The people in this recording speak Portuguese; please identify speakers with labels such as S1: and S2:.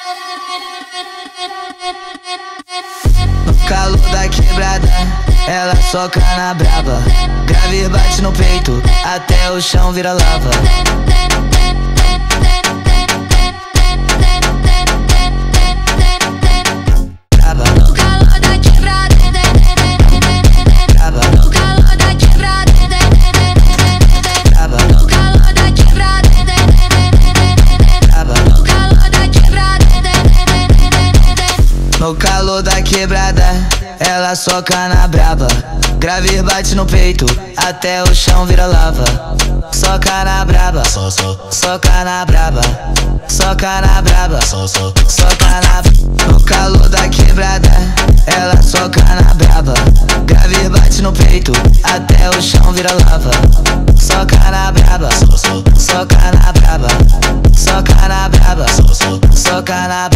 S1: No calor da quebrada, ela soca na braba. Grave bate no peito, até o chão vira lava.
S2: No calor da quebrada, no calor da quebrada, no calor da quebrada, no calor da quebrada.
S1: No calor da quebrada, ela soca na braba. Grave bate no peito, até o chão vira lava. Soca na braba, soca na braba, soca na braba, soca na. No calor da quebrada, ela soca na braba. Grave bate no peito, até o chão vira lava. Soca na braba, soca na braba, soca na braba, soca na.